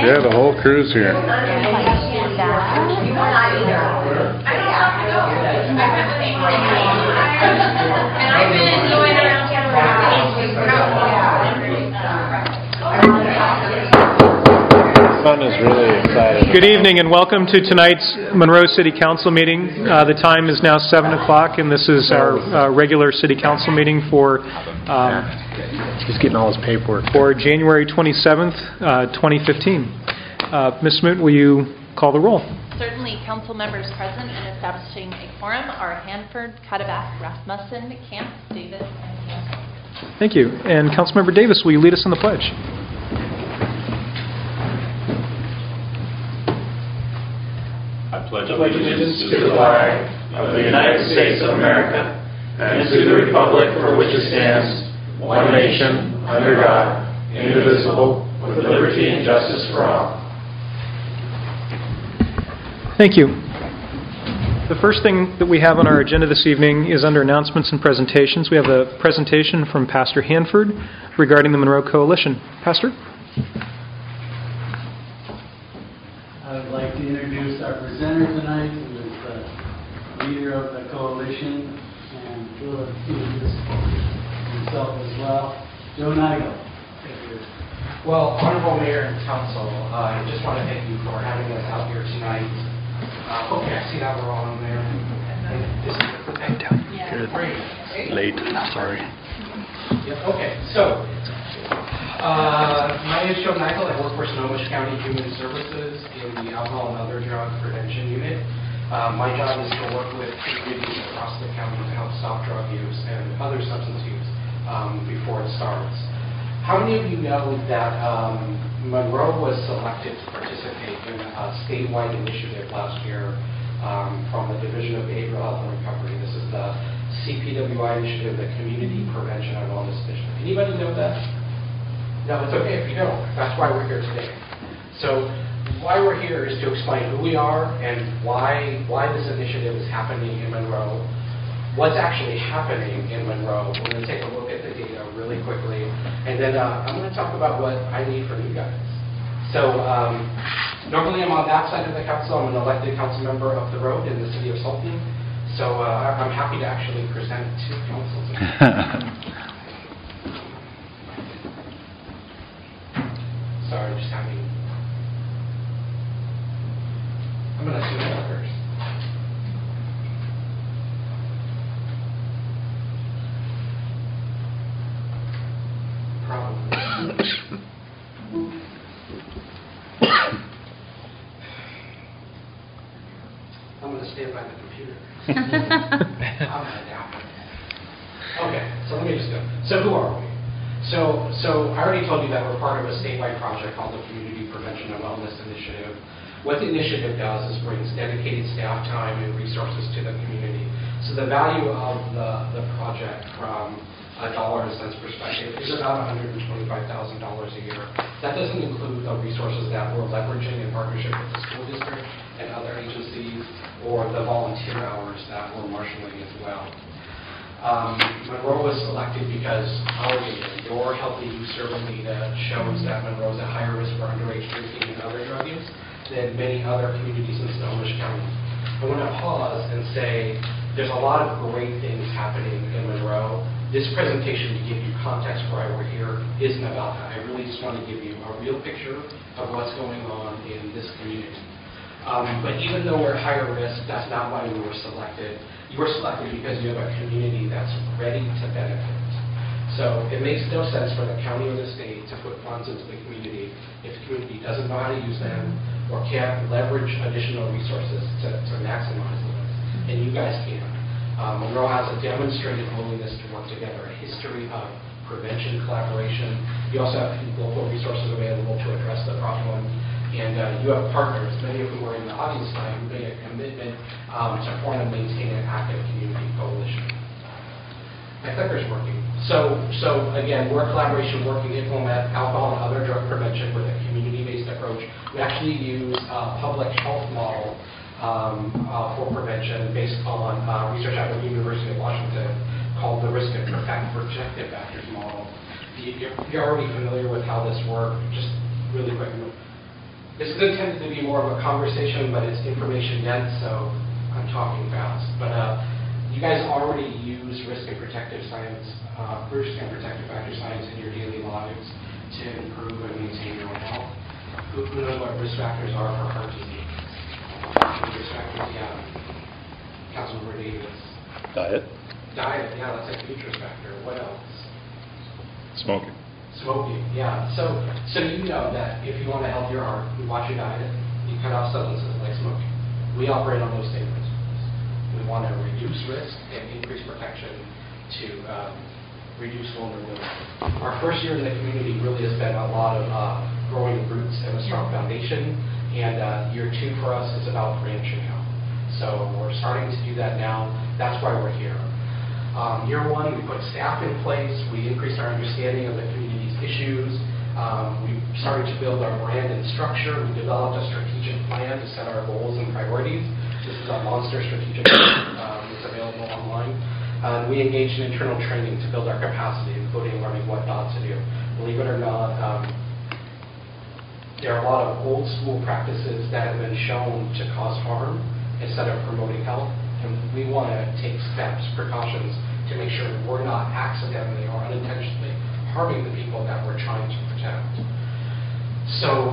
Yeah, the whole crew's here. Fun is really exciting. Good evening and welcome to tonight's Monroe City Council meeting. The time is now 7 o'clock and this is our regular City Council meeting for He's getting all his paperwork. For January 27th, 2015. Ms. Smoot, will you call the roll? Certainly. Council members present and establishing a quorum are Hanford, Cuddeback, Rasmussen, Camp, Davis, and Hanson. Thank you. And Councilmember Davis, will you lead us in the pledge? I pledge allegiance to the flag of the United States of America and to the republic for which it stands, one nation, under God, indivisible, with liberty and justice for all. Thank you. The first thing that we have on our agenda this evening is under announcements and presentations. We have a presentation from Pastor Hanford regarding the Monroe Coalition. Pastor? I would like to introduce our presenter tonight, who is the leader of the coalition, and will introduce himself as well. Joe Nigel. Well, Honorable Mayor and Council, I just want to thank you for having us out here tonight. Okay, I see that we're all on there. Good. Late. Sorry. Yeah, okay, so my name is Joe Nigel. I work for Snohomish County Human Services in the Alcohol and Other Drug Prevention Unit. My job is to work with communities across the county to help stop drug use and other substance use before it starts. How many of you know that Monroe was selected to participate in a statewide initiative last year from the Division of Behavioral Health and Recovery? This is the CPWI initiative, the Community Prevention and Wellness Initiative. Anybody know that? No, it's okay if you don't. That's why we're here today. So why we're here is to explain who we are and why this initiative is happening in Monroe, what's actually happening in Monroe. We're going to take a look at the data really quickly, and then I'm going to talk about what I need from you guys. So normally I'm on that side of the council. I'm an elected council member of the road in the city of Salton. So I'm happy to actually present to council today. Sorry, just having. I'm going to zoom out first. Probably. I'm going to stand by the computer. Okay, so let me just go. So who are we? So I already told you that we're part of a statewide project called the Community Prevention and Wellness Initiative. What the initiative does is brings dedicated staff time and resources to the community. So the value of the project from a dollar and cents perspective is about $125,000 a year. That doesn't include the resources that we're leveraging in partnership with the school district and other agencies, or the volunteer hours that we're marshaling as well. Monroe was selected because our data, your Healthy Youth Survey data, shows that Monroe is at higher risk for underage drinking and other drug use than many other communities in Snohomish County. I want to pause and say there's a lot of great things happening in Monroe. This presentation, to give you context for why we're here, isn't about that. I really just want to give you a real picture of what's going on in this community. But even though we're at higher risk, that's not why we were selected. You were selected because you have a community that's ready to benefit. So it makes no sense for the county or the state to put funds into the community if the community doesn't know how to use them or can't leverage additional resources to maximize them. And you guys can. Monroe has a demonstrated willingness to work together, a history of prevention collaboration. You also have local resources available to address the problem. And you have partners, many of whom are in the audience tonight, who made a commitment to form and maintain an active community coalition. My clicker's working. So again, we're a collaboration working to implement alcohol and other drug prevention with a community-based approach. We actually use a public health model for prevention based on research out of the University of Washington called the Risk and Protective Factors model. You're already familiar with how this works. Just really quick. This is intended to be more of a conversation, but it's information dense, so I'm talking fast. But you guys already use risk and protective factor science in your daily lives to improve and maintain your own health. Who knows what risk factors are for heart disease? Risk factors, yeah. Councilmember Davis. Diet. Diet, yeah, that's a huge risk factor. What else? Smoking. Smoking, yeah. So you know that if you want a healthier heart, you watch your diet, you cut off substances like smoking. We operate on those same principles. We want to reduce risk and increase protection to reduce vulnerability. Our first year in the community really has been a lot of growing roots and a strong foundation, and year 2 for us is about branching out. So we're starting to do that now. That's why we're here. Year 1, we put staff in place. We increased our understanding of the community's issues. We started to build our brand and structure. We developed a strategic plan to set our goals and priorities. This is a monster strategic plan. It's available online. We engaged in internal training to build our capacity, including learning what not to do. Believe it or not, there are a lot of old school practices that have been shown to cause harm instead of promoting health. And we want to take steps, precautions, to make sure that we're not accidentally or unintentionally harming the people that we're trying to protect. So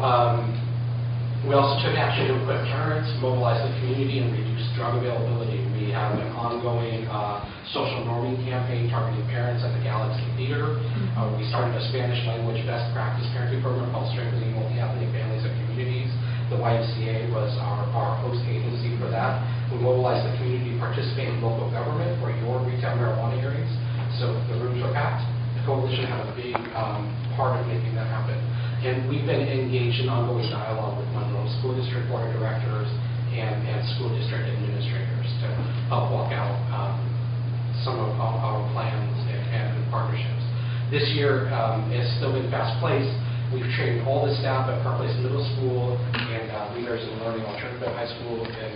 we also took action to equip parents, mobilize the community, and reduce drug availability. We have an ongoing social norming campaign targeting parents at the Galaxy Theater. We started a Spanish language best practice parenting program called Strengthening Multi-Ethnic Families and Communities. The YMCA was our host agency for that. We mobilized the community to participate in local government for your retail marijuana hearings. So the rooms were packed. The coalition had a big part of making that happen. And we've been engaged in ongoing dialogue with Monroe School District Board of Directors and school district administrators to help walk out some of our plans and partnerships. This year has still been fast-paced. We've trained all the staff at Park Place Middle School and leaders in Learning Alternative High School in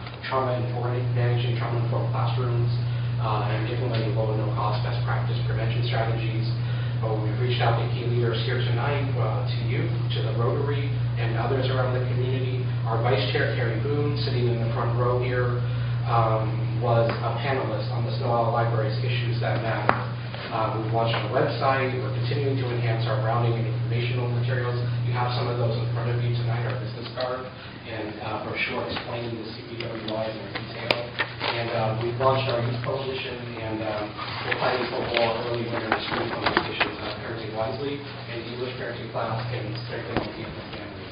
managing trauma-informed classrooms and implementing low and no-cost best practice prevention strategies. We've reached out to key leaders here tonight, to you, to the Rotary, and others around the community. Our Vice Chair, Carrie Boone, sitting in the front row here, was a panelist on the Snow Owl Library's Issues That Matter. We've launched a website. We're continuing to enhance our rounding and informational materials. You have some of those in front of you tonight, our business card and brochure explaining the CPWIs in detail. And we've launched our youth coalition, and we're planning for more early winter school communications, Parenting Wisely, and English parenting class, and strengthening the families.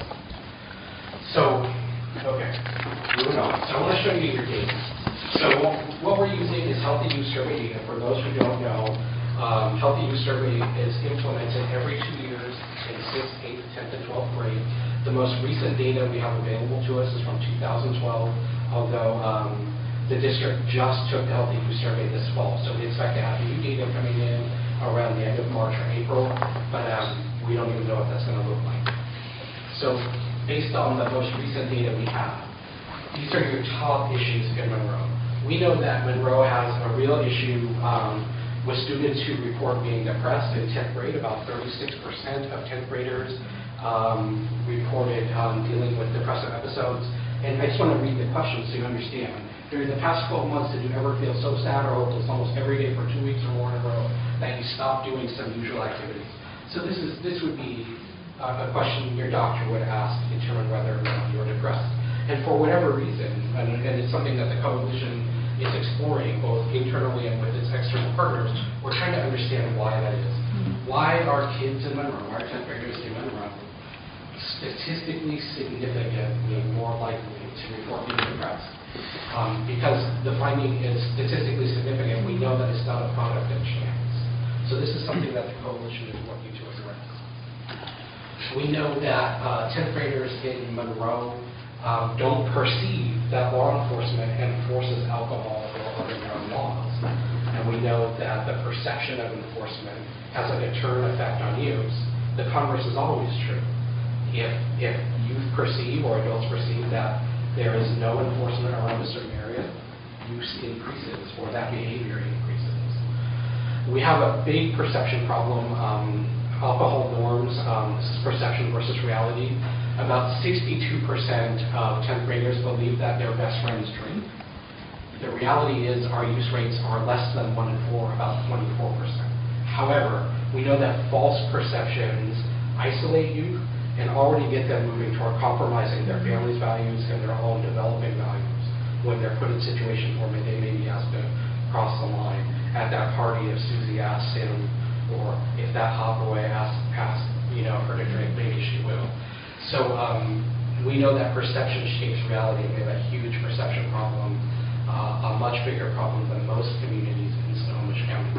So, okay, moving on. So I want to show you your data. So what we're using is Healthy Youth Survey data. For those who don't know, Healthy Youth Survey is implemented every 2 years in 6th, 8th, 10th, and 12th grade. The most recent data we have available to us is from 2012, although the district just took the Healthy Youth Survey this fall. So we expect to have new data coming in around the end of March or April, but we don't even know what that's going to look like. So based on the most recent data we have, these are your top issues in Monroe. We know that Monroe has a real issue with students who report being depressed in 10th grade. About 36% of 10th graders reported dealing with depressive episodes. And I just want to read the question so you understand. During the past 12 months, did you ever feel so sad or hopeless almost every day for 2 weeks or more in a row that you stopped doing some usual activities? So this would be a question your doctor would ask to determine whether or not you're depressed. And for whatever reason, and it's something that the coalition is exploring both internally and with its external partners, we're trying to understand why that is. Why are kids in Monroe, why are 10th graders in Monroe statistically significantly more likely to report being depressed? Because the finding is statistically significant, we know that it's not a product of chance. So this is something that the coalition is working to address. We know that 10th graders in Monroe don't perceive that law enforcement enforces alcohol or other drug laws. And we know that the perception of enforcement has a deterrent effect on use. The converse is always true. If youth perceive or adults perceive that there is no enforcement around a certain area, use increases or that behavior increases. We have a big perception problem. Alcohol norms, this is perception versus reality. about 62% of 10th graders believe that their best friends drink. The reality is our use rates are less than 1 in 4, about 24%. However, we know that false perceptions isolate youth and already get them moving toward compromising their family's values and their own developing values when they're put in situations where they may be asked to cross the line. At that party, if Susie asks him, or if that hot boy asks her to drink, maybe she will. So we know that perception shapes reality. We have a huge perception problem, a much bigger problem than most communities in Snohomish County.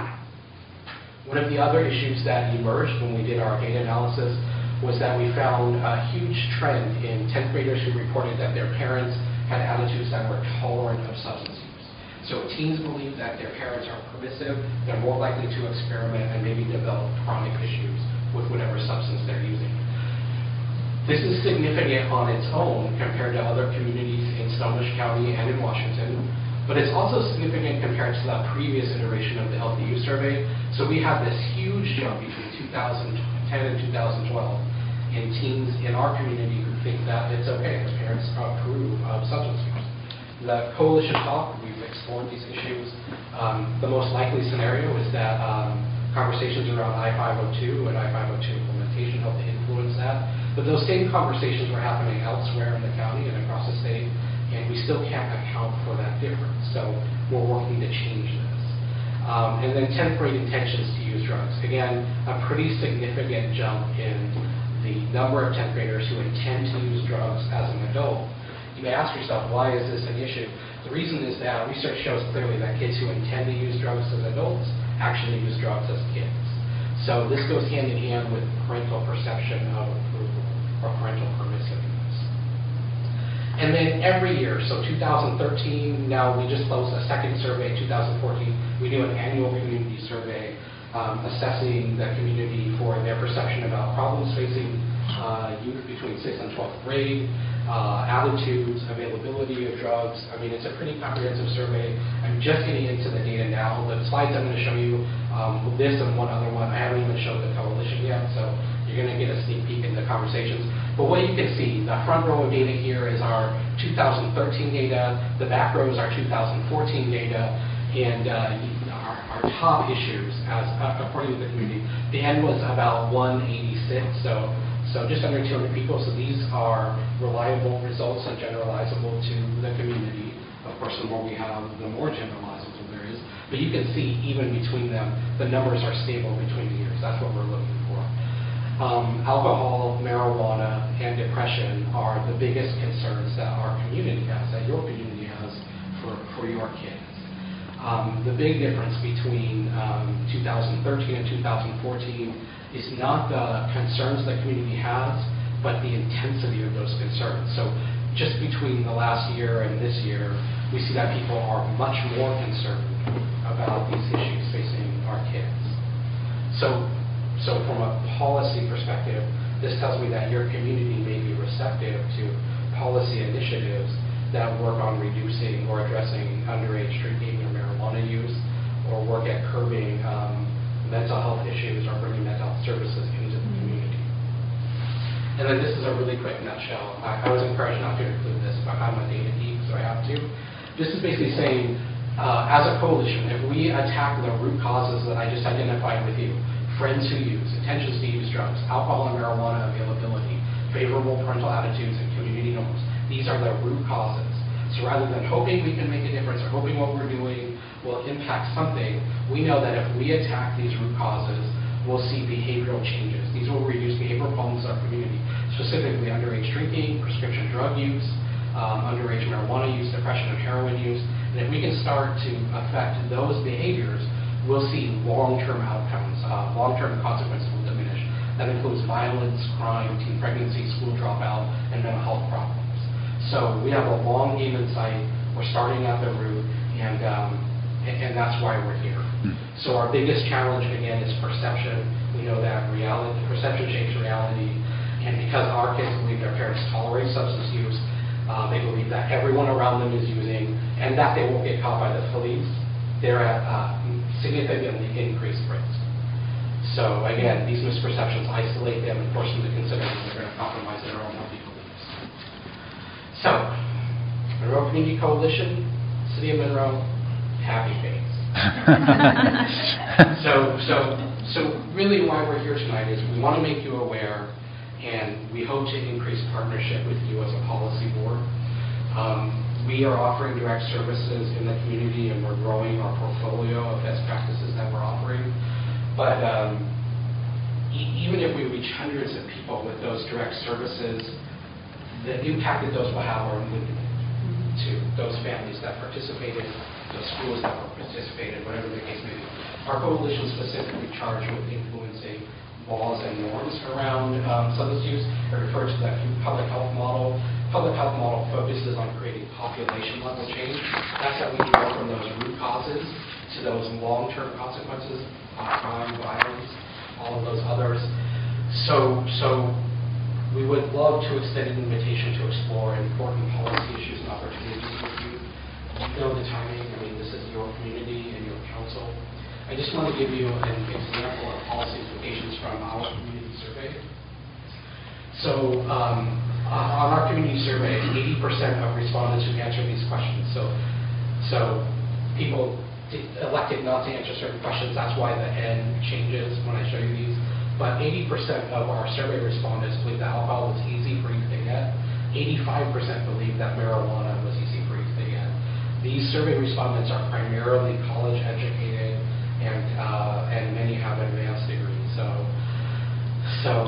One of the other issues that emerged when we did our data analysis was that we found a huge trend in 10th graders who reported that their parents had attitudes that were tolerant of substance use. So teens believe that their parents are permissive, they're more likely to experiment and maybe develop chronic issues with whatever substance they're using. This is significant on its own compared to other communities in Snohomish County and in Washington, but it's also significant compared to the previous iteration of the Healthy Youth Survey. So we have this huge jump between 2010 and 2012 in teens in our community who think that it's okay if parents approve of substance use. The coalition talk, we've explored these issues. The most likely scenario is that conversations around I-502 and I-502 implementation help to influence that. But those same conversations were happening elsewhere in the county and across the state, and we still can't account for that difference. So we're working to change this. And then 10th grade intentions to use drugs. Again, a pretty significant jump in the number of 10th graders who intend to use drugs as an adult. You may ask yourself, why is this an issue? The reason is that research shows clearly that kids who intend to use drugs as adults actually use drugs as kids. So this goes hand in hand with parental perception of approval or parental permissiveness. And then every year, so 2013, now we just closed a second survey, 2014, we do an annual community survey assessing the community for their perception about problems facing youth between 6th and 12th grade, attitudes, availability of drugs. I mean, it's a pretty comprehensive survey. I'm just getting into the data now. The slides I'm going to show you, this and one other one, I haven't even showed the coalition yet, so you're going to get a sneak peek into conversations. But what you can see, the front row of data here is our 2013 data, the back row is our 2014 data, and our top issues as according to the community. The end was about 186, so just under 200 people. So these are reliable results and generalizable to the community. Of course, the more we have, the more generalizable there is. But you can see even between them, the numbers are stable between the years. That's what we're looking for. Alcohol, marijuana, and depression are the biggest concerns that our community has, that your community has for your kids. The big difference between 2013 and 2014 is not the concerns the community has, but the intensity of those concerns. So just between the last year and this year, we see that people are much more concerned about these issues facing our kids. So from a policy perspective, this tells me that your community may be receptive to policy initiatives that work on reducing or addressing underage drinking or marijuana use, or work at curbing mental health issues or bringing mental health services into the community. And then this is a really quick nutshell. I was encouraged not to include this, but I'm a data geek, so I have to. This is basically saying, as a coalition, if we attack the root causes that I just identified with you, friends who use, intentions to use drugs, alcohol and marijuana availability, favorable parental attitudes, and community norms, these are the root causes. So rather than hoping we can make a difference or hoping what we're doing will impact something, we know that if we attack these root causes, we'll see behavioral changes. These will reduce behavioral problems in our community, specifically underage drinking, prescription drug use, underage marijuana use, depression and heroin use. And if we can start to affect those behaviors, we'll see long-term outcomes, long-term consequences will diminish. That includes violence, crime, teen pregnancy, school dropout, and mental health problems. So we have a long game in sight. We're starting at the root, and that's why we're here. So our biggest challenge, again, is perception. We know that perception shapes reality, and because our kids believe their parents tolerate substance use, they believe that everyone around them is using, and that they won't get caught by the police, they're at significantly increased risk. So again, these misperceptions isolate them and force them to consider that they're going to compromise their own healthy So, Monroe Community Coalition, City of Monroe, happy face. So really why we're here tonight is we want to make you aware, and we hope to increase partnership with you as a policy board. We are offering direct services in the community, and we're growing our portfolio of best practices that we're offering. But even if we reach hundreds of people with those direct services, the impact that those will have are limited to those families that participated, those schools that were participated, whatever the case may be. Our coalition specifically charged with influencing laws and norms around substance use. I refer to that public health model. Public health model focuses on creating population level change. That's how we can go from those root causes to those long-term consequences, crime, violence, all of those others. So we would love to extend an invitation to explore important policy issues and opportunities with you. You know the timing. I mean, this is your community and your council. I just want to give you an example of policy implications from our community survey. So on our community survey, 80% of respondents who answered these questions. So people elected not to answer certain questions. That's why the N changes when I show you these. But 80% of our survey respondents believe that alcohol was easy for youth to get. 85% believe that marijuana was easy for youth to get. These survey respondents are primarily college educated, and many have advanced degrees. So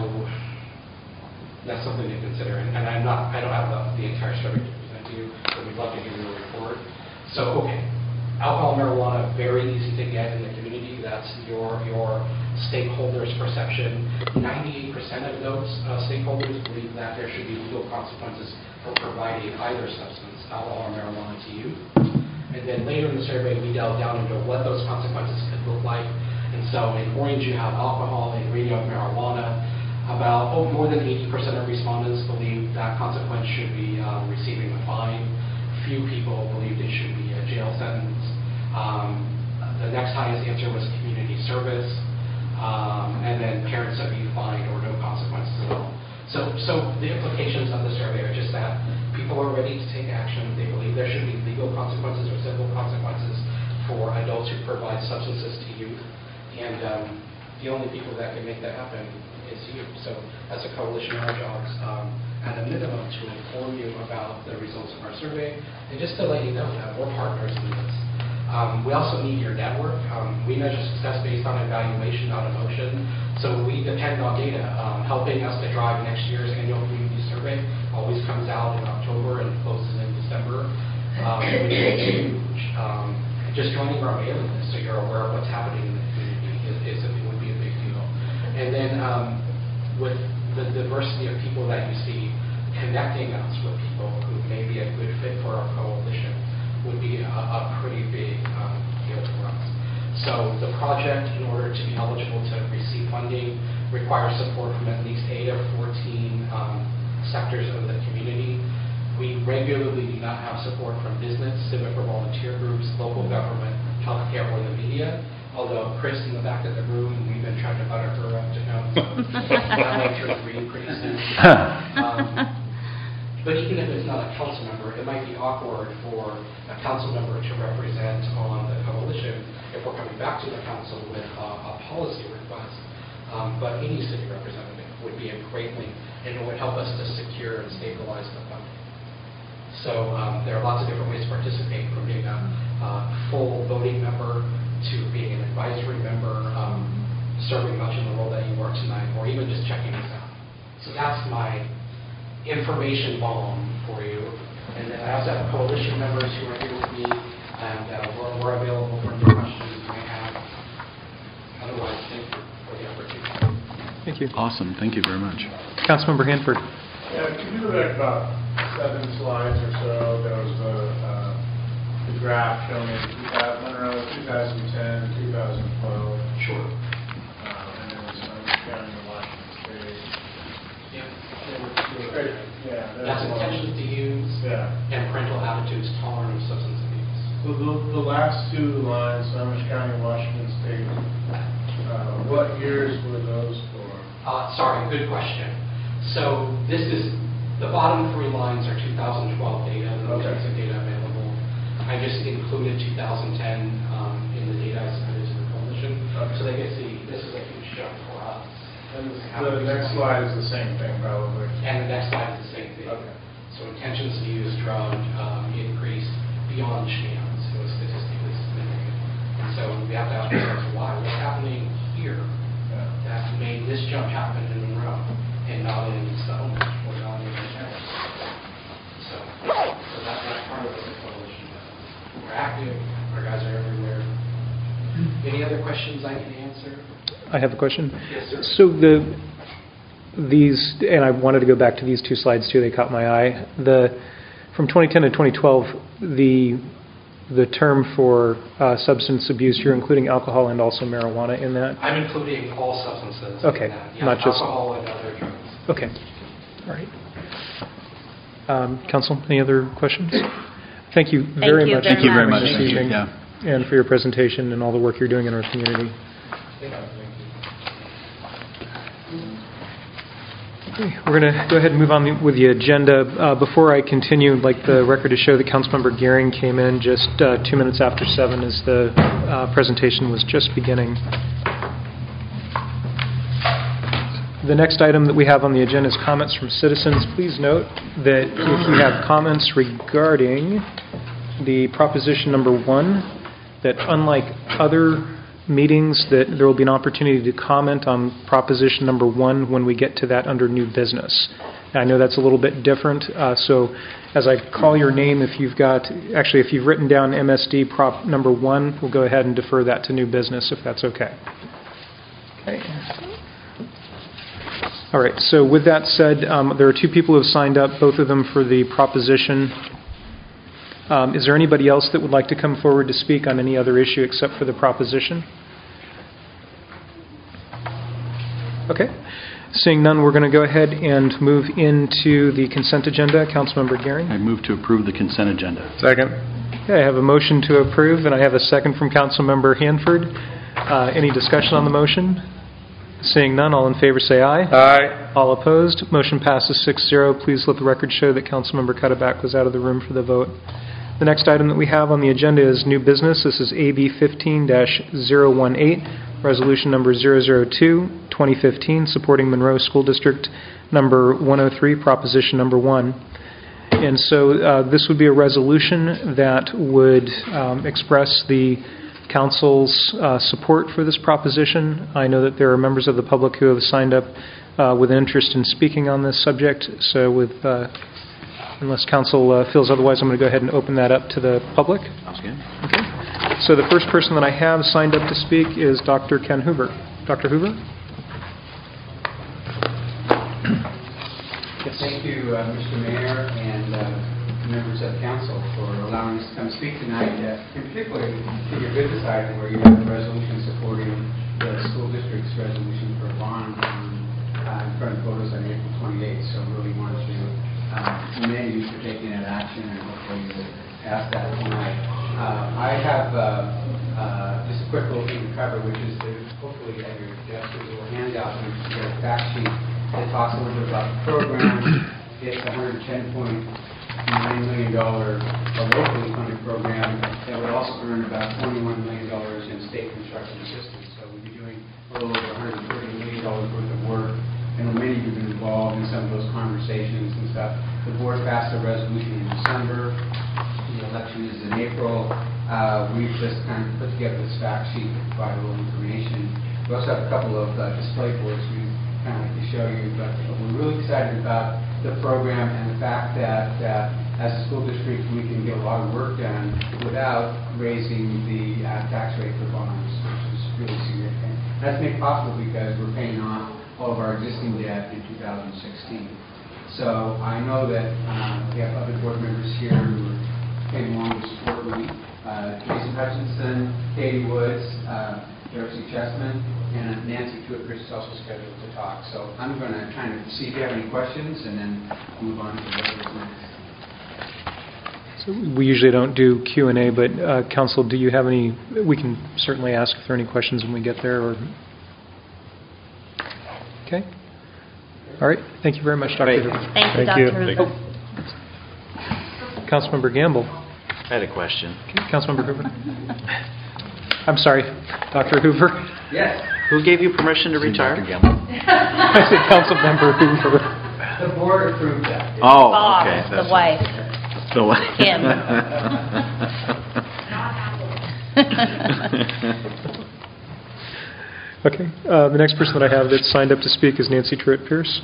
that's something to consider. And I don't have the entire survey to present to you, but we'd love to give you a report. So okay, alcohol, marijuana, very easy to get in the community. That's your stakeholders' perception. 98% of those stakeholders believe that there should be legal consequences for providing either substance, alcohol or marijuana, to you. And then later in the survey, we delve down into what those consequences could look like. And so in orange, you have alcohol. In green, you have marijuana. About more than 80% of respondents believe that consequence should be receiving a fine. Few people believed it should be a jail sentence. The next highest answer was community service. And then parents of youth fined or no consequences at all. So the implications of the survey are just that people are ready to take action. They believe there should be legal consequences or civil consequences for adults who provide substances to youth. And the only people that can make that happen is you. So as a coalition, our jobs, at a minimum, to inform you about the results of our survey, and just to let you know that we're partners in this. We also need your network. We measure success based on evaluation, not emotion. So we depend on data. Helping us to drive next year's annual community survey always comes out in October and closes in December. Which is huge. Just joining our mailing list so you're aware of what's happening in the community would be a big deal. And then with the diversity of people that you see, connecting us with people who may be a good fit for our coalition would be a pretty big deal for us. So the project, in order to be eligible to receive funding, requires support from at least 8 of 14 sectors of the community. We regularly do not have support from business, civic or volunteer groups, local government, healthcare, or the media. Although Chris in the back of the room, we've been trying to butter her up to come. I'll make her agree pretty soon. But even if it's not a council member, it might be awkward for a council member to represent on the coalition if we're coming back to the council with a policy request. But any city representative would be a great link, and it would help us to secure and stabilize the funding. So there are lots of different ways to participate, from being a full voting member to being an advisory member, serving much in the role that you are tonight, or even just checking us out. So that's my information bomb for you. And then I also have coalition members who are here with me, and we're available for any questions you may have. Otherwise, thank you for the opportunity. Thank you. Awesome. Thank you very much. Councilmember Hanford. Yeah, can you go back about 7 slides or so? There was the graph showing Monroe 2010, 2012. Sure. And there was Orange County and Washington State. Yeah. That's intention to use, and parental attitudes tolerant of substance abuse. The last 2 lines, Orange County and Washington State, what years were those for? Sorry, good question. So this is The bottom 3 lines are 2012 data, the Okay. recent data available. I just included 2010 in the data I submitted to the coalition, Okay. so they can see this is a huge jump for us. And the next slide is the same thing, probably. And the next slide is the same thing. Okay. So intentions to use drug increased beyond chance. It was statistically significant. And so we have to ask ourselves why. What's happening here Yeah. that made this jump happen in Monroe and not in Stonehenge or not in Terrace? So that's part of what the coalition does. We're active. Our guys are everywhere. Any other questions I can answer? I have a question. Yes, sir. So these, and I wanted to go back to these 2 slides too, they caught my eye. From 2010 to 2012, the term for substance abuse, you're including alcohol and also marijuana in that? I'm including all substances. Okay, in that. Yeah, not just- alcohol and other drugs. Okay, all right. Council, any other questions? Thank you very you much. very Thank you very for much. this Thank you. evening and for your presentation and all the work you're doing in our community. Okay, we're going to go ahead and move on with the agenda. Before I continue, I'd like the record to show that Councilmember Gehring came in just 2 minutes after 7 as the presentation was just beginning. The next item that we have on the agenda is comments from citizens. Please note that if you have comments regarding the proposition number 1, that unlike other meetings, that there will be an opportunity to comment on proposition number 1 when we get to that under new business. I know that's a little bit different, so as I call your name, if you've written down MSD prop number 1, we'll go ahead and defer that to new business if that's okay. Okay. All right, so with that said, there are 2 people who have signed up, both of them for the proposition. Is there anybody else that would like to come forward to speak on any other issue except for the proposition? Okay. Seeing none, we're going to go ahead and move into the consent agenda. Councilmember Gehring. I move to approve the consent agenda. Second. Okay, I have a motion to approve, and I have a second from Councilmember Hanford. Any discussion on the motion? Seeing none, all in favor say aye. Aye. All opposed. Motion passes 6-0. Please let the record show that Councilmember Cuddeback was out of the room for the vote. The next item that we have on the agenda is new business. This is AB 15-018, resolution number 002-2015, supporting Monroe School District number 103, proposition number 1. And so this would be a resolution that would express the Council's support for this proposition. I know that there are members of the public who have signed up with interest in speaking on this subject. So unless Council feels otherwise, I'm going to go ahead and open that up to the public. Sounds good. Okay. So the first person that I have signed up to speak is Dr. Ken Hoover. Dr. Hoover? Thank you, Mr. Mayor and members of Council for allowing us to come speak tonight, in particular to your business item where you have a resolution supporting the school district's resolution for a bond in front of voters on April 28th. So really want to commend you for taking that action, and hopefully you will pass that tonight. I have just a quick little thing to cover, which is hopefully at your desk is a little handout, which is a fact sheet that talks a little bit about the program. It's a $110.9 million locally funded program that would also earn about $21 million in state construction assistance. So we'd be doing a little over $130 million worth of work. And many of you have been involved in some of those conversations and stuff. The board passed a resolution in December. The election is in April. We've just kind of put together this fact sheet to provide a little information. We also have a couple of display boards we kind of like to show you, but we're really excited about the program and the fact that as a school district we can get a lot of work done without raising the tax rate for bonds, which is really significant. That's made possible because we're paying off all of our existing debt in 2016. So I know that we have other board members here who came along to support me. Jason Hutchinson, Katie Woods, Darcy Chessman, and Nancy Tuitt-Chris is also scheduled to talk. So I'm going to kind of see if you have any questions and then move on to whatever's next. So we usually don't do Q&A, but Council, do you have any? We can certainly ask if there are any questions when we get there. Or okay. All right. Thank you very much, Dr. Great. Hoover. Thank you, Thank you. Dr. Hoover. Councilmember Gamble. I had a question. Councilmember Hoover. I'm sorry, Dr. Hoover. Yes, Who gave you permission to retire? I said Councilmember Hoover. the board approved that. Oh, Boss, okay. the wife. The wife. Kim. Okay. The next person that I have that's signed up to speak is Nancy Truitt-Pierce.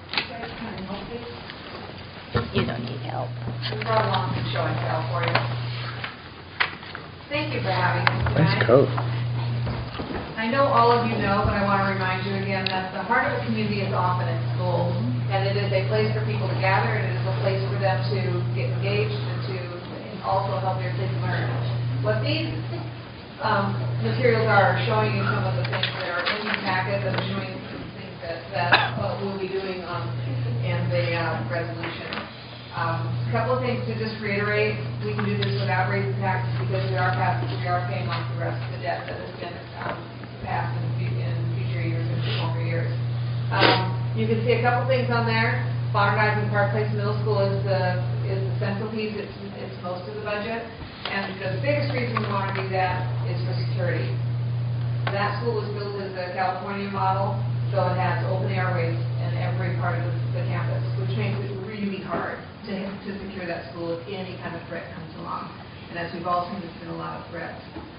You don't need help. We brought along some show and tell for you. Thank you for having us Nice tonight. coat. I know all of you know, but I want to remind you again that the heart of a community is often in schools, and it is a place for people to gather, and it is a place for them to get engaged and to also help their kids learn. What these materials are showing you some of the things that are in the packet, that are showing you some things that we'll be doing in the resolution. A couple of things to just reiterate. We can do this without raising taxes because we are paying off the rest of the debt that has been passed in future years and longer years. You can see a couple things on there. Modernizing Park Place Middle School is the central piece. It's most of the budget. And the biggest reason we want to do that is for security. That school was built as a California model, so it has open airways in every part of the campus, which makes it really hard to secure that school if any kind of threat comes along. And as we've all seen, there's been a lot of threats.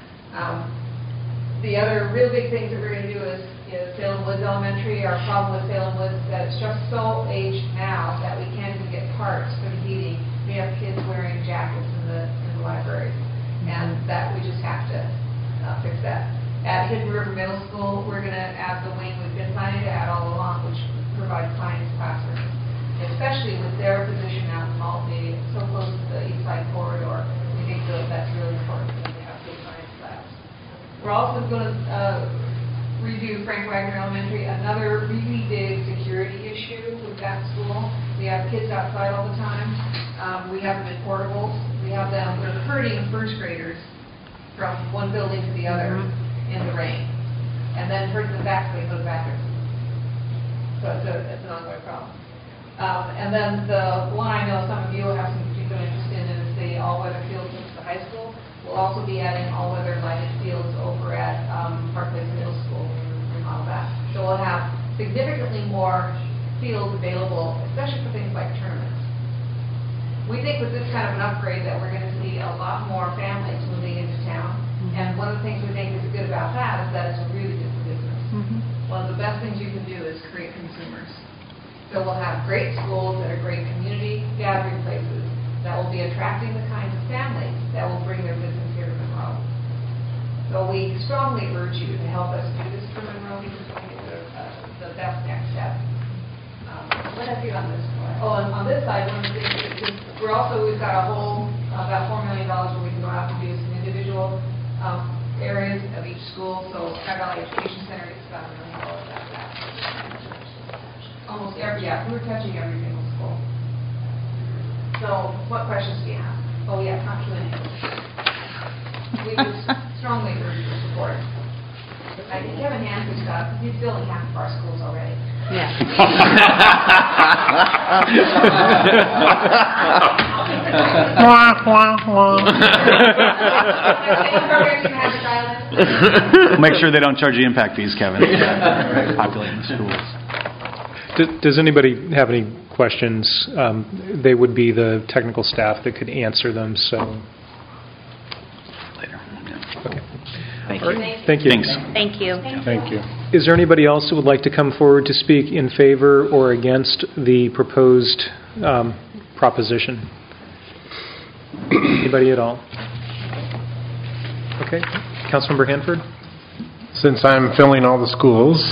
The other real big things that we're going to do is Salem Woods Elementary. Our problem with Salem Woods is that it's just so aged now that we can't even get parts for the heating. We have kids wearing jackets in the libraries, and that we just have to fix that. At Hidden River Middle School, we're going to add the wing we've been planning to add all along, which provides science classrooms, especially with their position out in Maltby, so close to the East Side Corridor. We think that's really important for them to have good science labs. We're also going to redo Frank Wagner Elementary, another really big security issue with that school. We have kids outside all the time. We have them in portables. We're herding first graders from one building to the other in the rain, and then herding them back so they go to the bathroom. So it's an ongoing problem. And then the one I know some of you will have some particular interest in is the all-weather fields at the high school. We'll also be adding all-weather lighted fields over at Park Place Middle School and all that. So we'll have significantly more fields available, especially for things like tournaments. We think with this kind of an upgrade that we're going to see a lot more families moving into town. And one of the things we think is good about that is that it's really good for business. One of the best things you can do is create consumers. So we'll have great schools that are great community gathering places that will be attracting the kinds of families that will bring their business here to Monroe. So we strongly urge you to help us do this for Monroe because we think it's the best next step. What have you on this one? Oh, and on this side, one of the things is we've got a whole about $4 million where we can go out and do some individual areas of each school. So High Valley Education Center gets about $1 million out of that. Almost we're touching every single school. So what questions do you have? Oh yeah, not Q&A. We would strongly urge your support. I think Kevin Hansen's he's building half of our schools already. Yeah. Make sure they don't charge you impact fees, Kevin. Populating the schools. Does anybody have any questions? They would be the technical staff that could answer them. So, Later. okay. Thank All you. right. Thank you. Thanks. Thank you. Thank you. Is there anybody else who would like to come forward to speak in favor or against the proposed proposition? Anybody at all? Okay. Councilmember Hanford? Since I'm filling all the schools,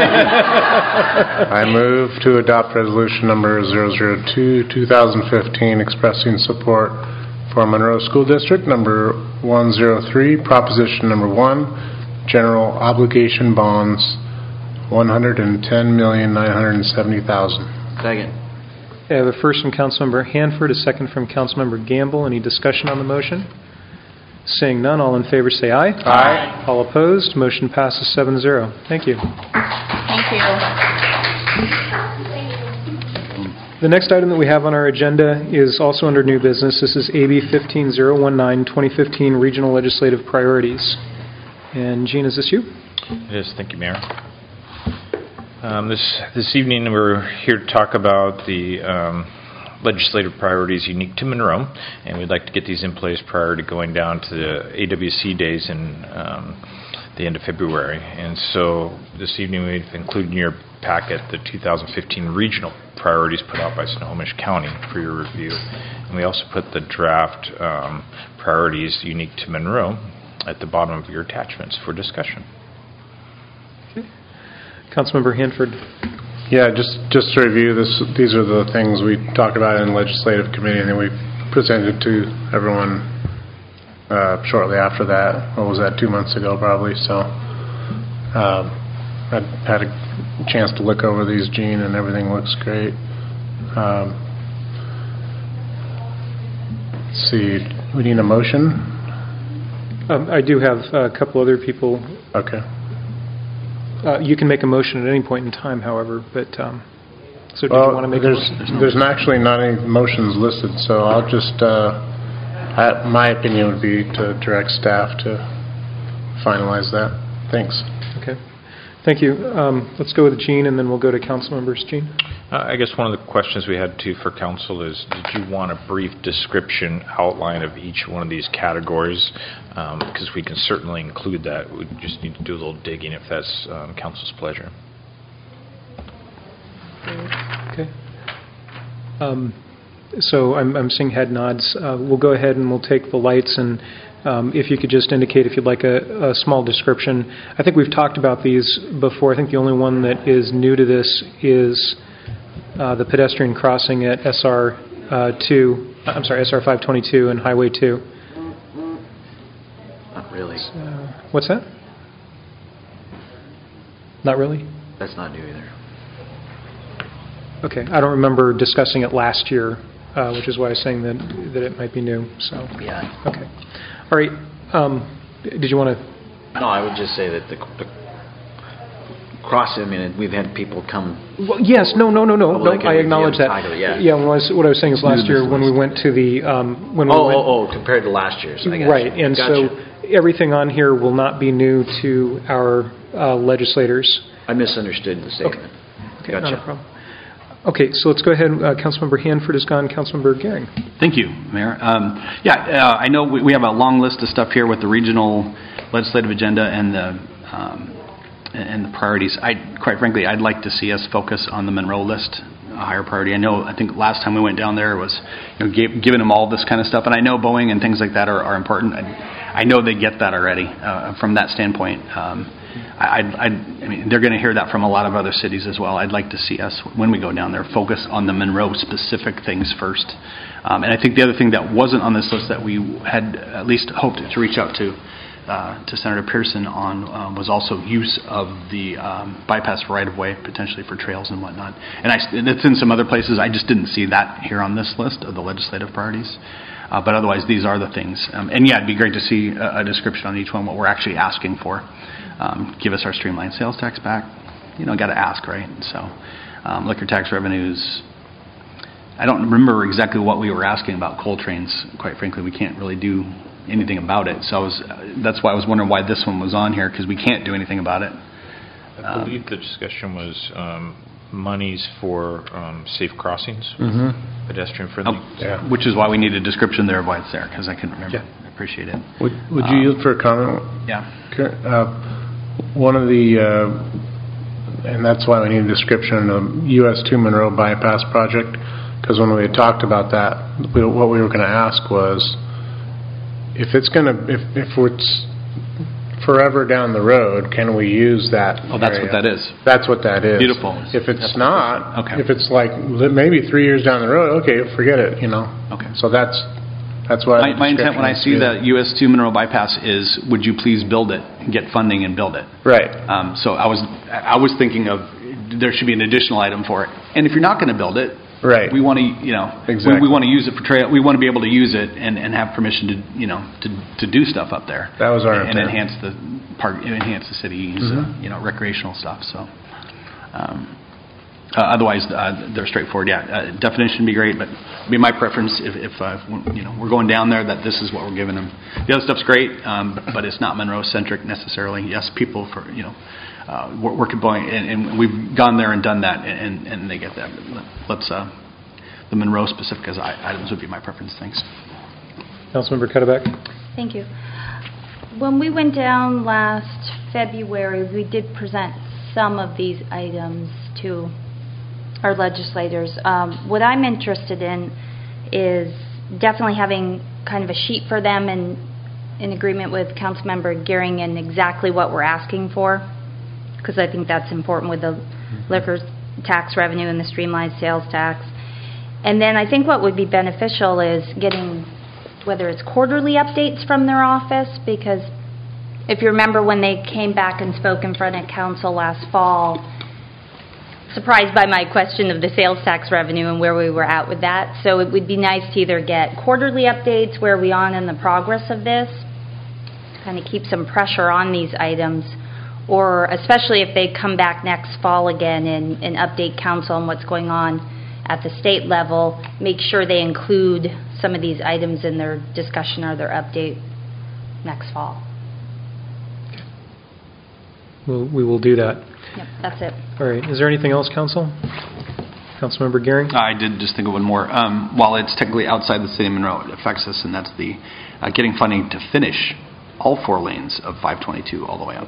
I move to adopt resolution number 002-2015 expressing support for Monroe School District number 103, proposition number 1, general obligation bonds, $110,970,000. Second. I have a first from Councilmember Hanford, a second from Councilmember Gamble. Any discussion on the motion? Seeing none, all in favor say aye. Aye. All opposed, motion passes 7-0. Thank you. Thank you. The next item that we have on our agenda is also under new business. This is AB 15019, 2015 Regional Legislative Priorities. And Gene, is this you? It is. Thank you, Mayor. This evening we're here to talk about the legislative priorities unique to Monroe, and we'd like to get these in place prior to going down to the AWC days in the end of February. And so this evening we've included in your packet the 2015 regional priorities put out by Snohomish County for your review. And we also put the draft priorities unique to Monroe at the bottom of your attachments for discussion. Okay. Councilmember Hanford. Yeah, just to review, these are the things we talked about in legislative committee, and then we presented to everyone shortly after that. What was that, 2 months ago probably? So I had a chance to look over these, Gene, and everything looks great. Let's see, we need a motion? I do have a couple other people. Okay. You can make a motion at any point in time, however, but so did you want to make a motion? There's actually not any motions listed, so I'll just, my opinion would be to direct staff to finalize that. Thanks. Okay. Thank you. Let's go with Gene, and then we'll go to council members. Gene? I guess one of the questions we had too for council is, did you want a brief description outline of each one of these categories? Because we can certainly include that. We just need to do a little digging if that's council's pleasure. Okay. So I'm seeing head nods. We'll go ahead and we'll take the lights, and if you could just indicate if you'd like a small description. I think we've talked about these before. I think the only one that is new to this is the pedestrian crossing at SR 522 and Highway 2. Not really. What's that? Not really? That's not new either. Okay. I don't remember discussing it last year, which is why I was saying that it might be new. So Yeah. Okay. All right. Did you want to? No, I would just say that the crossing, I mean, we've had people come. Well, yes. No. I acknowledge that. Yeah. What I was saying is last year when we went to the compared to last year's. I guess. Right, and Gotcha. so everything on here will not be new to our legislators. I misunderstood the statement. Okay, Gotcha. not a problem. Okay, so let's go ahead. Councilmember Hanford is gone. Councilmember Gehring. Thank you, Mayor. I know we have a long list of stuff here with the regional legislative agenda and the priorities. Quite frankly, I'd like to see us focus on the Monroe list, a higher priority. I think last time we went down there was giving them all this kind of stuff, and I know Boeing and things like that are important. I know they get that already from that standpoint. I mean, they're going to hear that from a lot of other cities as well. I'd like to see us, when we go down there, focus on the Monroe-specific things first. And I think the other thing that wasn't on this list that we had at least hoped to reach out to Senator Pearson on was also use of the bypass right-of-way, potentially for trails and whatnot. And it's in some other places. I just didn't see that here on this list of the legislative priorities. But otherwise, these are the things. And yeah, it'd be great to see a description on each one, what we're actually asking for. Give us our streamlined sales tax back. Got to ask, right? So, liquor tax revenues. I don't remember exactly what we were asking about coal trains. Quite frankly, we can't really do anything about it. So that's why I was wondering why this one was on here, because we can't do anything about it. I believe the discussion was monies for safe crossings, pedestrian friendly. Which is why we need a description there of why it's there, because I couldn't remember. Yeah. I appreciate it. Would you yield for a comment? Yeah. One of the, and that's why we need a description of US 2 Monroe Bypass Project, because when we had talked about that, what we were going to ask was, if it's forever down the road, can we use that Oh, that's area? what that is. That's what that is. Beautiful. If it's not, Okay. if it's like maybe 3 years down the road, okay, forget it, Okay. So that's why My intent when I see that US 2 Monroe Bypass is, would you please build it, get funding and build it? Right. So I was thinking of there should be an additional item for it. And if you're not going to build it, right, we want to exactly. we want to use it for trail. We want to be able to use it and have permission to do stuff up there. That was our and intent. enhance the park, enhance the city's recreational stuff. So. Otherwise, they're straightforward. Yeah, definition would be great, but it'd be my preference if we're going down there that this is what we're giving them. The other stuff's great, but it's not Monroe-centric necessarily. Yes, people we're going, and we've gone there and done that, and they get that. Let's the Monroe-specific items would be my preference. Thanks. Councilmember Cuddeback. Thank you. When we went down last February, we did present some of these items to our legislators. What I'm interested in is definitely having kind of a sheet for them and in agreement with Councilmember Gearing and exactly what we're asking for, because I think that's important with the liquor tax revenue and the streamlined sales tax. And then I think what would be beneficial is getting, whether it's quarterly updates from their office, because if you remember when they came back and spoke in front of council last fall, surprised by my question of the sales tax revenue and where we were at with that. So it would be nice to either get quarterly updates, where we on in the progress of this, kind of keep some pressure on these items, or especially if they come back next fall again and update council on what's going on at the state level, make sure they include some of these items in their discussion or their update next fall. We will do that. Yep, that's it. All right. Is there anything else, Council? Councilmember Gearing? I did just think of one more. While it's technically outside the city of Monroe, it affects us, and that's the getting funding to finish all 4 lanes of 522 all the way up.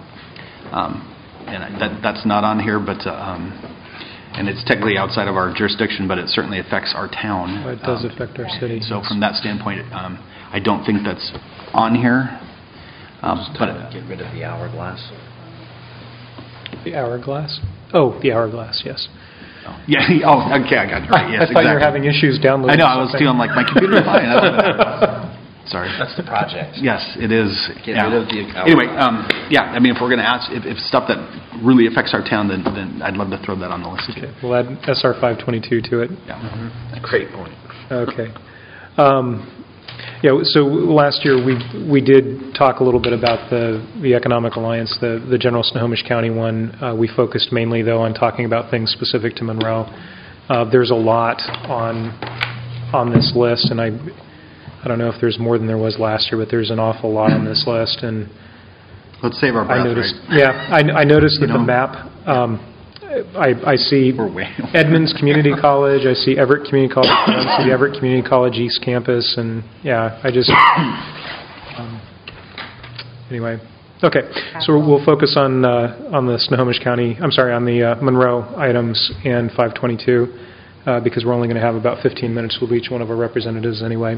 And that's not on here, but and it's technically outside of our jurisdiction, but it certainly affects our town. It does affect our city. So from that standpoint, I don't think that's on here. But get rid of the hourglass. The hourglass? Oh, the hourglass, yes. Yeah. Oh, okay, I got it right. Yes, I thought you were having issues downloading. I know. I was feeling like my computer's fine. I love that. Sorry. That's the project. Yes, it is. Get rid of the anyway, yeah. I mean, if we're going to ask if stuff that really affects our town, then I'd love to throw that on the list. Okay. We'll add SR 522 to it. Yeah. Great point. Okay. Yeah. So last year we did talk a little bit about the Economic Alliance, the general Snohomish County one. We focused mainly though on talking about things specific to Monroe. There's a lot on this list, and I don't know if there's more than there was last year, but there's an awful lot on this list. And let's save our breath. I noticed, right? Yeah, I noticed that the map. I see Edmonds Community College. I see Everett Community College. I see the Everett Community College East Campus, and yeah, I just anyway. Okay, so we'll focus on the Snohomish County. I'm sorry, on the Monroe items and 522. Because we're only going to have about 15 minutes with each one of our representatives anyway.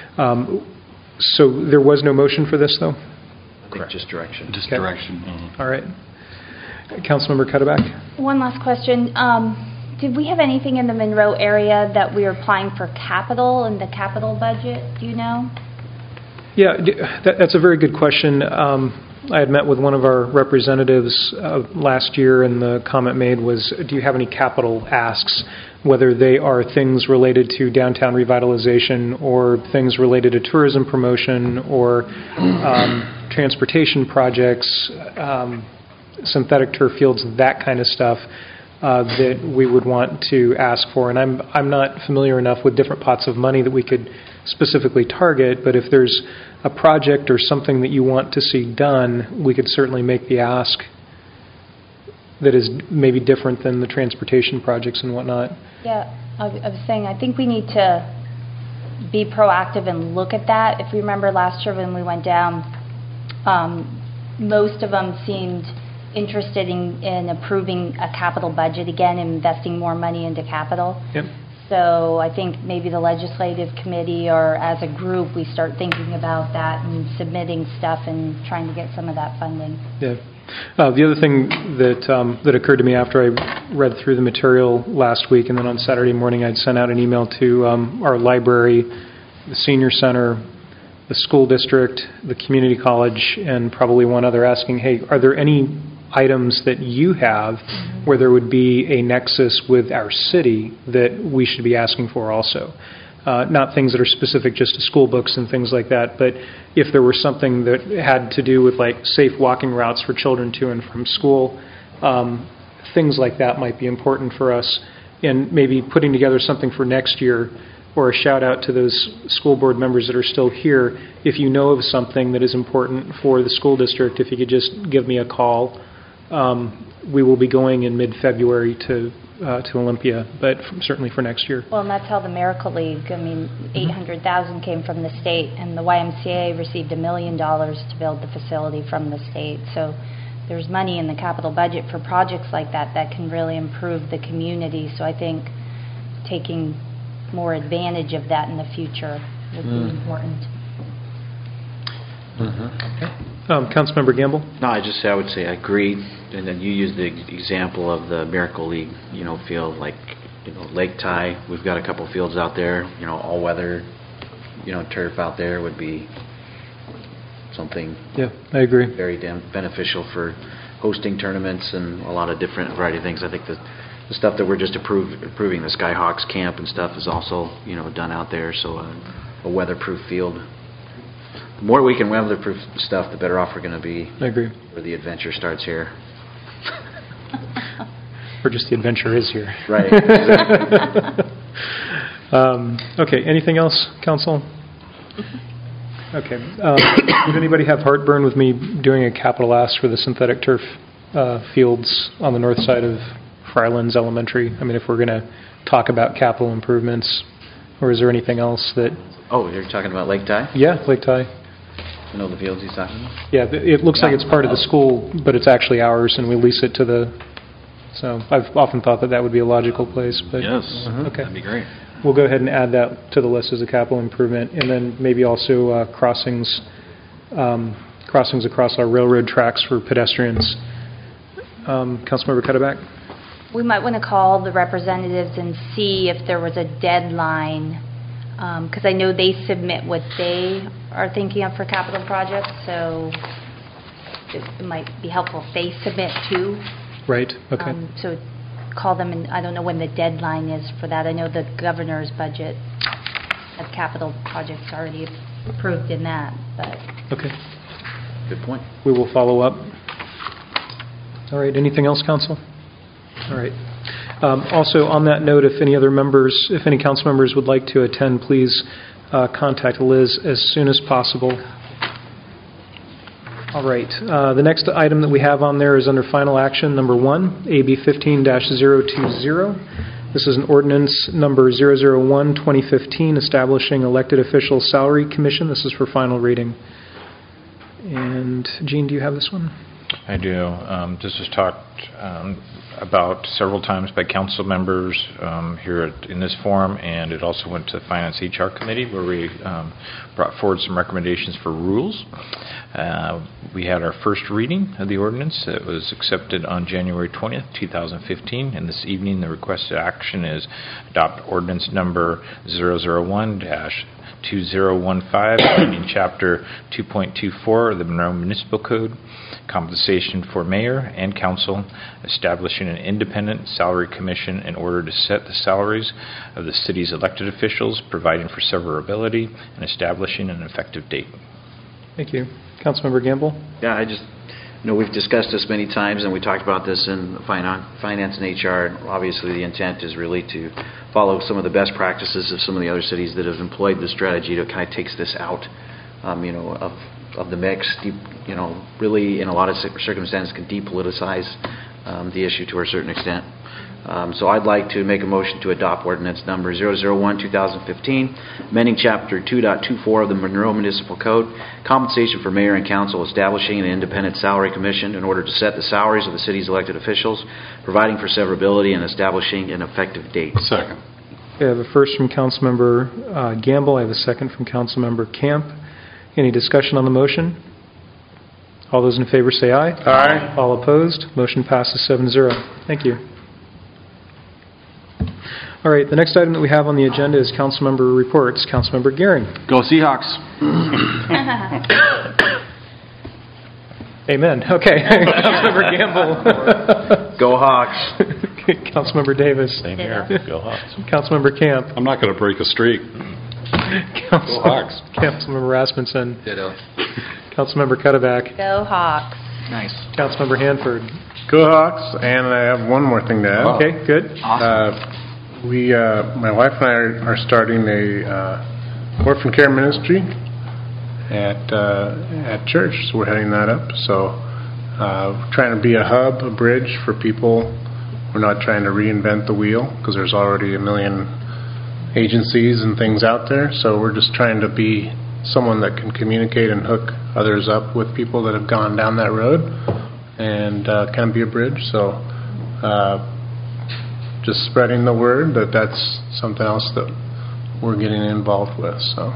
So there was no motion for this, though? Correct. Just direction. Just direction. Mm-hmm. All right. Councilmember Cuddeback? One last question. Did we have anything in the Monroe area that we were applying for capital in the capital budget? Do you know? Yeah, that's a very good question. I had met with one of our representatives last year, and the comment made was, do you have any capital asks, whether they are things related to downtown revitalization or things related to tourism promotion or transportation projects, synthetic turf fields, that kind of stuff that we would want to ask for. And I'm not familiar enough with different pots of money that we could specifically target, but if there's a project or something that you want to see done, we could certainly make the ask that is maybe different than the transportation projects and whatnot. Yeah, I was saying, I think we need to be proactive and look at that. If you remember last year when we went down, most of them seemed interested in approving a capital budget again and investing more money into capital. Yep. So I think maybe the legislative committee or as a group we start thinking about that and submitting stuff and trying to get some of that funding. Yeah. The other thing that occurred to me after I read through the material last week, and then on Saturday morning I'd sent out an email to our library, the senior center, the school district, the community college, and probably one other, asking, hey, are there any items that you have where there would be a nexus with our city that we should be asking for also? Not things that are specific just to school books and things like that, but if there were something that had to do with like safe walking routes for children to and from school, things like that might be important for us, and maybe putting together something for next year, or a shout out to those school board members that are still here. If you know of something that is important for the school district, if you could just give me a call. We will be going in mid-February to Olympia, but certainly for next year. Well, and that's how the Miracle League, I mean, $800,000 came from the state, and the YMCA received $1 million to build the facility from the state. So there's money in the capital budget for projects like that that can really improve the community. So I think taking more advantage of that in the future would be important. Councilmember Gamble? No, I would say I agree. And then you use the example of the Miracle League, field like, Lake Ty. We've got a couple fields out there, all weather, turf out there would be something. Yeah, I agree. Very beneficial for hosting tournaments and a lot of different variety of things. I think the stuff that we're just approving, the Skyhawks camp and stuff is also, done out there. So a weatherproof field. The more we can weatherproof stuff, the better off we're going to be. I agree. Where the adventure starts here. Or just the adventure is here. Right. Exactly. Okay. Anything else, Council? Okay. Does anybody have heartburn with me doing a capital ask for the synthetic turf fields on the north side of Frylands Elementary? I mean, if we're going to talk about capital improvements, or is there anything else that... Oh, you're talking about Lake Ty? Yeah, Lake Ty. You know the fields he's talking about? Yeah, it looks like it's part of the school, but it's actually ours, and we lease it to the... So I've often thought that would be a logical place. But Yes, okay. That'd be great. We'll go ahead and add that to the list as a capital improvement, and then maybe also crossings across our railroad tracks for pedestrians. Councilmember Cutterback? We might want to call the representatives and see if there was a deadline, because I know they submit what they are thinking of for capital projects, so it might be helpful if they submit too. Right, okay. So call them, and I don't know when the deadline is for that. I know the governor's budget of capital projects already approved in that, but... Okay. Good point. We will follow up. All right, anything else, Council? All right. Also, on that note, if any council members would like to attend, please contact Liz as soon as possible. All right. The next item that we have on there is under final action, number 1, AB 15-020. This is an ordinance number 001-2015, establishing elected official salary commission. This is for final reading. And, Gene, do you have this one? I do. This was talked about several times by council members here in this forum, and it also went to the Finance HR Committee, where we brought forward some recommendations for rules. We had our first reading of the ordinance. It was accepted on January 20th, 2015, and this evening the requested action is adopt ordinance number 001-2015, amending Chapter 2.24 of the Monroe Municipal Code, compensation for mayor and council, establishing an independent salary commission in order to set the salaries of the city's elected officials, providing for severability, and establishing an effective date. Thank you. Councilmember Gamble? Yeah, we've discussed this many times, and we talked about this in finance and HR. Obviously, the intent is really to follow some of the best practices of some of the other cities that have employed this strategy to kind of takes this out, of the mix. Really, in a lot of circumstances, can depoliticize the issue to a certain extent. So I'd like to make a motion to adopt ordinance number 001-2015, amending Chapter 2.24 of the Monroe Municipal Code, compensation for mayor and council, establishing an independent salary commission in order to set the salaries of the city's elected officials, providing for severability, and establishing an effective date. Second. I have a first from Councilmember Gamble. I have a second from Councilmember Camp. Any discussion on the motion? All those in favor say aye. Aye. All opposed? Motion passes 7-0. Thank you. All right, the next item that we have on the agenda is Councilmember reports. Councilmember Gehring. Go Seahawks. Amen. Okay. Councilmember Gamble. Go Hawks. Councilmember Davis. Same here. Go Hawks. Councilmember Camp. I'm not going to break a streak. Go Hawks. Councilmember Rasmussen. Ditto. Councilmember Cutterback. Go Hawks. Nice. Councilmember Hanford. Go Hawks, and I have one more thing to add. Okay, good. My wife and I are starting a orphan care ministry at church, so we're heading that up. So trying to be a hub, a bridge for people. We're not trying to reinvent the wheel because there's already a million agencies and things out there. So we're just trying to be someone that can communicate and hook others up with people that have gone down that road and kind of be a bridge. So just spreading the word that that's something else that we're getting involved with. So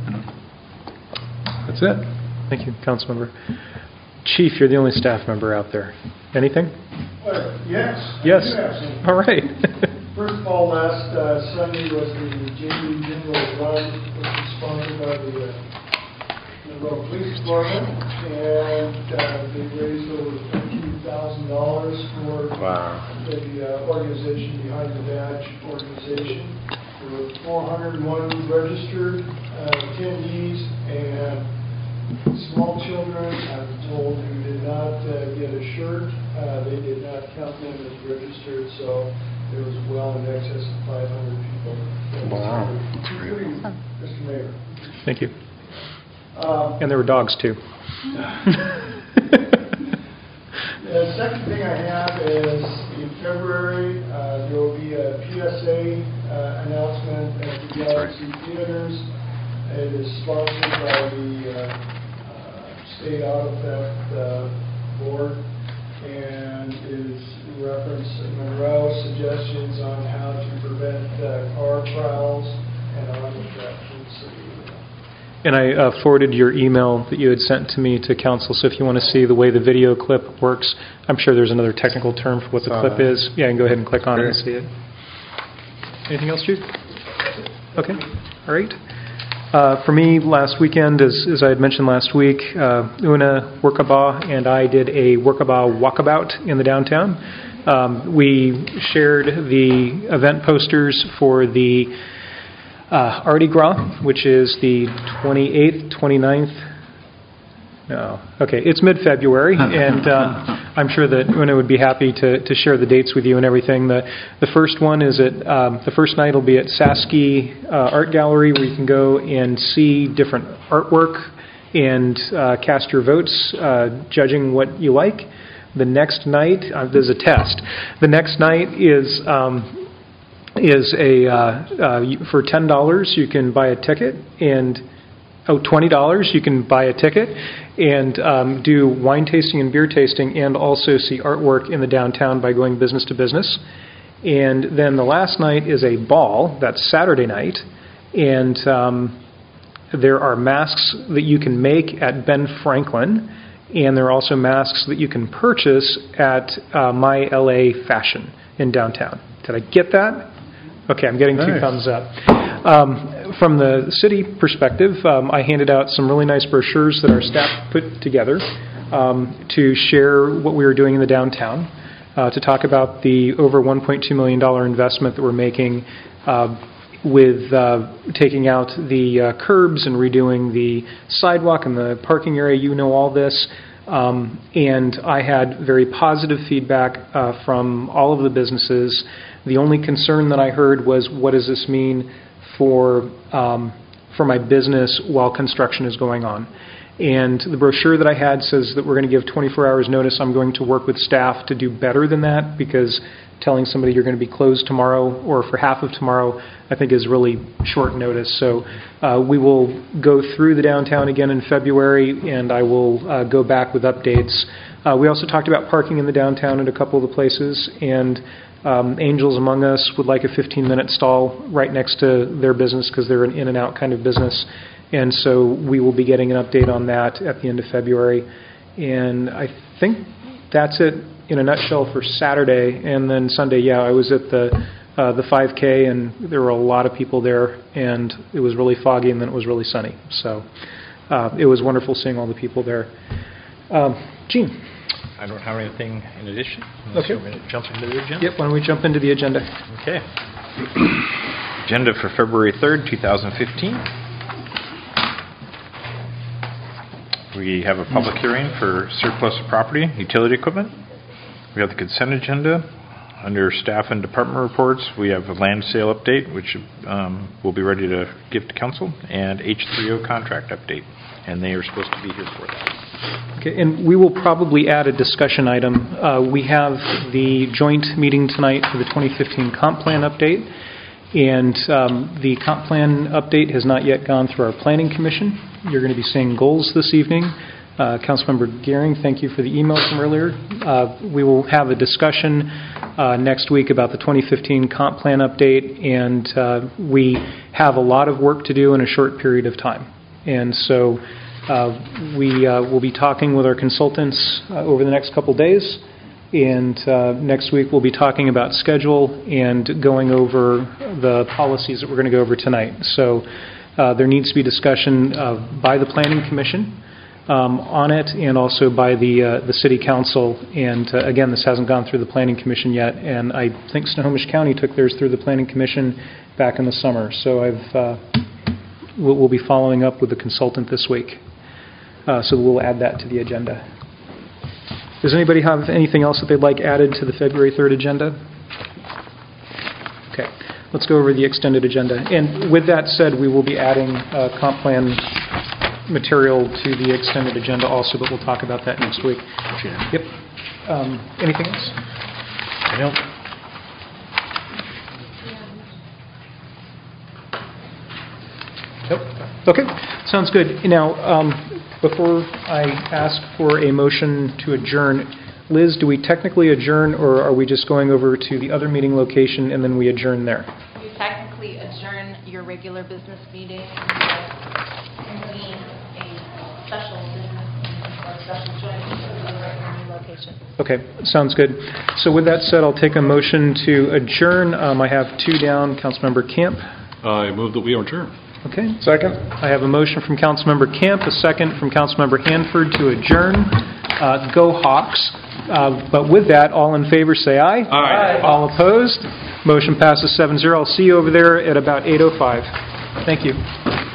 that's it. Thank you, Councilmember. Chief, you're the only staff member out there. Anything? Yes. Yes. All right. First of all, last Sunday was the JV General Run, which was sponsored by the Monroe Police Department, and they raised over $15,000 for the organization behind the badge organization. There were 401 registered attendees, and small children, I'm told, who did not get a shirt, they did not count them as registered, so there was well in excess of 500 people. Wow. Including Mr. Mayor. Thank you. And there were dogs, too. The second thing I have is in February, there will be a PSA announcement at the Galaxy Theaters. It is sponsored by the State Auto Theft Board and is reference Monroe suggestions on how to prevent car prowls and auto theft in the city. And I forwarded your email that you had sent to me to council, so if you want to see the way the video clip works, I'm sure there's another technical term for what the clip is. Yeah, and go ahead and click on it and see it. Anything else, Chief? Okay. All right. For me, last weekend, as I had mentioned last week, Una Workaba and I did a Workaba walkabout in the downtown. We shared the event posters for the Mardi Gras, which is the 28th, 29th. No. Okay, it's mid-February, and I'm sure that Una would be happy to share the dates with you and everything. The first one is the first night will be at Sasky Art Gallery, where you can go and see different artwork and cast your votes, judging what you like. The next night, there's a test. The next night is for $10 you can buy a ticket, and $20 you can buy a ticket and do wine tasting and beer tasting, and also see artwork in the downtown by going business to business. And then the last night is a ball. That's Saturday night, and there are masks that you can make at Ben Franklin, and there are also masks that you can purchase at My LA Fashion in downtown. Did I get that? Okay, I'm getting 2 thumbs up. From the city perspective, I handed out some really nice brochures that our staff put together to share what we were doing in the downtown, to talk about the over $1.2 million investment that we're making with taking out the curbs and redoing the sidewalk and the parking area. You know all this. And I had very positive feedback from all of the businesses. The only concern that I heard was, what does this mean for my business while construction is going on? And the brochure that I had says that we're going to give 24 hours notice. I'm going to work with staff to do better than that, because telling somebody you're going to be closed tomorrow or for half of tomorrow, I think, is really short notice. So we will go through the downtown again in February, and I will go back with updates. We also talked about parking in the downtown at a couple of the places, and Angels Among Us would like a 15-minute stall right next to their business, because they're an in-and-out kind of business. And so we will be getting an update on that at the end of February. And I think that's it in a nutshell for Saturday. And then Sunday, yeah, I was at the 5K, and there were a lot of people there, and it was really foggy, and then it was really sunny. So it was wonderful seeing all the people there. Gene? I don't have anything in addition. Okay. We're going to jump into the agenda? Yep, why don't we jump into the agenda? Okay. Agenda for February 3rd, 2015. We have a public hearing for surplus property, utility equipment. We have the consent agenda. Under staff and department reports, we have a land sale update, which we'll be ready to give to council, and H3O contract update, and they are supposed to be here for that. Okay, and we will probably add a discussion item. We have the joint meeting tonight for the 2015 comp plan update, and the comp plan update has not yet gone through our planning commission. You're going to be seeing goals this evening. Councilmember Gehring, thank you for the email from earlier. We will have a discussion next week about the 2015 comp plan update, and we have a lot of work to do in a short period of time. And so we will be talking with our consultants over the next couple days, and next week we'll be talking about schedule and going over the policies that we're going to go over tonight. So there needs to be discussion by the Planning Commission on it, and also by the City Council. And again, this hasn't gone through the Planning Commission yet, and I think Snohomish County took theirs through the Planning Commission back in the summer. So we'll be following up with the consultant this week. So we'll add that to the agenda. Does anybody have anything else that they'd like added to the February 3rd agenda? Okay, let's go over the extended agenda. And with that said, we will be adding comp plan material to the extended agenda also, but we'll talk about that next week. Yep. Anything else? Nope. Nope. Okay, sounds good. Now, before I ask for a motion to adjourn, Liz, do we technically adjourn, or are we just going over to the other meeting location and then we adjourn there? You technically adjourn your regular business meeting and convene a special business meeting or special joint meeting in the regular location. Okay, sounds good. So with that said, I'll take a motion to adjourn. I have two down. Councilmember Camp. I move that we adjourn. Okay. Second. I have a motion from Councilmember Camp, a second from Councilmember Hanford to adjourn. Go Hawks. But with that, all in favor say aye. Aye. All opposed? Motion passes 7-0. I'll see you over there at about 8:05. Thank you.